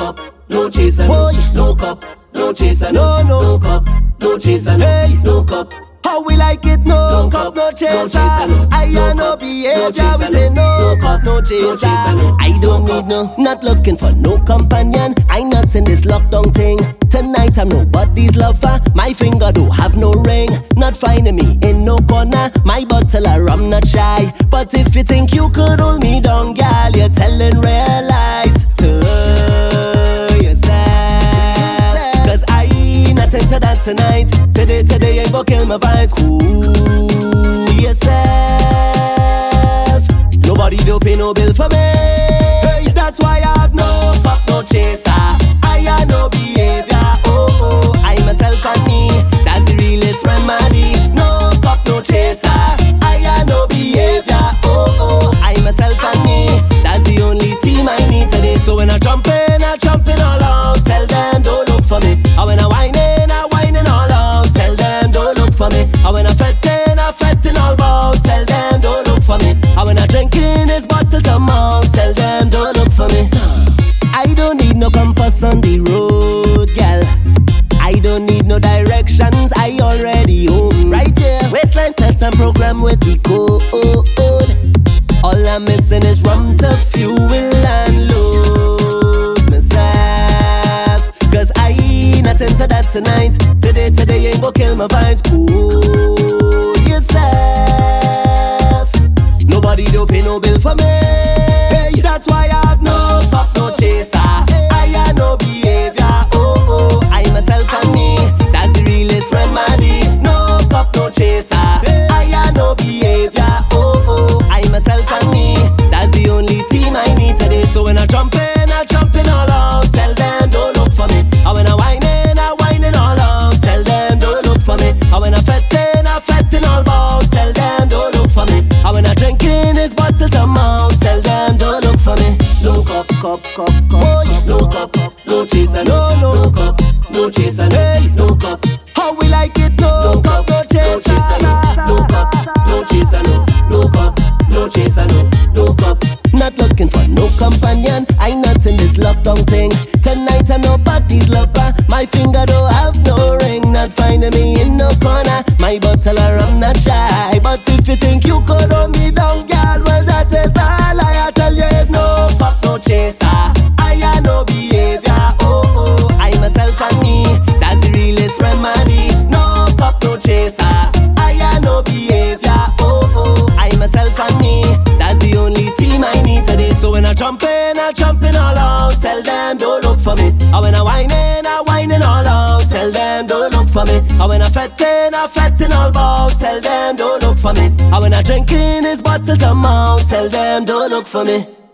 cup, no chaser, no. No cup, no chaser, no. No. No cup, no chaser, no. Hey. No cup. How we like it, no cup, no chaser. I no behavior, we say no cup, no chaser. I don't need no, not looking for no companion. I not in this lockdown thing. Tonight I'm nobody's lover. My finger don't have no ring. Not finding me in no corner. My bottle of rum not shy. But if you think you could hold me down, girl, you're telling real lies to yourself. Cause I not into that tonight. Today ain't gonna kill my vibes. Cool yourself. Nobody don't pay no bills for me. Hey, that's why I have no cup, no chaser. I have no behavior. Oh, I myself and me. That's the realest remedy. No cup, no chaser. I have no behavior. Oh, I myself and me. That's the only team I need today. So when I jump in all out. Tell them don't look for me. And when I whining all out. Tell them don't look for me. And when I fetting all about. Tell them don't look for me. And when I drinking this bottle to mouth. Tell them don't look for me. I don't need no compass on the road, girl. I don't need no directions, I already home. Right here, waistline set and program with the code. All I'm missing is rum to fuel and lose myself. Cause I not into that tonight. Today ain't gonna kill my vibes. Cool yourself. Nobody don't pay no bill for me. Hey, that's why I have no cup, no chaser. I have no behavior. Oh, I myself and me. That's the realest remedy. No cup, no chaser. I have no behavior. Oh, I myself and me. That's the only team I need today. So when I jump in all out. Tell them don't look for me. And when I whining all out. Tell them don't look for me. And when I fetting all about. Tell them don't look for me. And when I drinking this bottle to mouth. Tell them don't look for me. No cup, no cup, no chaser, no cup, no chaser, no cup. How we like it, no cup, no chaser, no cup, no chaser, no cup, no chaser, no cup. Not looking for no companion. I not in this lockdown thing. Tonight I'm nobody's lover. My finger don't have no ring. Not finding me in no corner. My bottle of rum not shy. But if you think you could hold me down, girl, well that is all I tell you is no cup, no chaser. I have no behavior. Oh, I myself and me. That's the realest remedy. No cup, no chaser. I have no behavior. Oh, I myself and me. That's the only team I need today. So when I jump in all out. Tell them don't look for me. And when I whining all out. Tell them don't look for me. And when I fetting all about. Tell them don't look for me. And when I drinking this bottle to mouth. Tell them don't look for me.